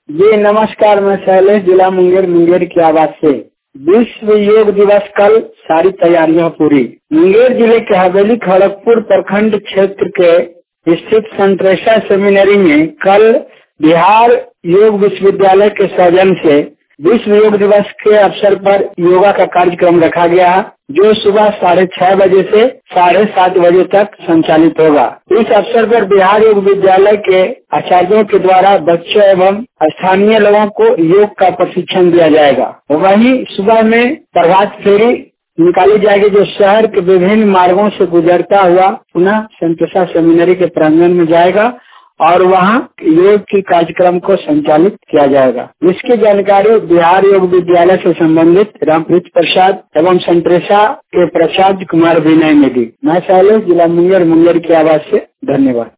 जी नमस्कार, मैं शैलेश, जिला मुंगेर की आवाज से। विश्व योग दिवस कल, सारी तैयारियां पूरी। मुंगेर जिले के हवेली खड़गपुर प्रखंड क्षेत्र के स्थित संतरेसा सेमिनरी में कल बिहार योग विश्वविद्यालय के सौजन्य से विश्व योग दिवस के अवसर पर योगा का कार्यक्रम रखा गया है, जो सुबह 6:30 बजे से 7:30 बजे तक संचालित होगा। इस अवसर पर बिहार योग विद्यालय के आचार्यों के द्वारा बच्चों एवं स्थानीय लोगों को योग का प्रशिक्षण दिया जाएगा। वहीं सुबह में प्रभात फेरी निकाली जाएगी, जो शहर के विभिन्न मार्गों से गुजरता हुआ पुनः संतरेसा सेमिनरी के प्रांगण में जाएगा और वहाँ योग की कार्यक्रम को संचालित किया जाएगा। इसकी जानकारी बिहार योग विद्यालय से संबंधित रामप्रीत प्रसाद एवं संतरेसा के प्रसाद कुमार विनय ने दी। मैं शैलेश, जिला मुंगेर की आवाज से। धन्यवाद।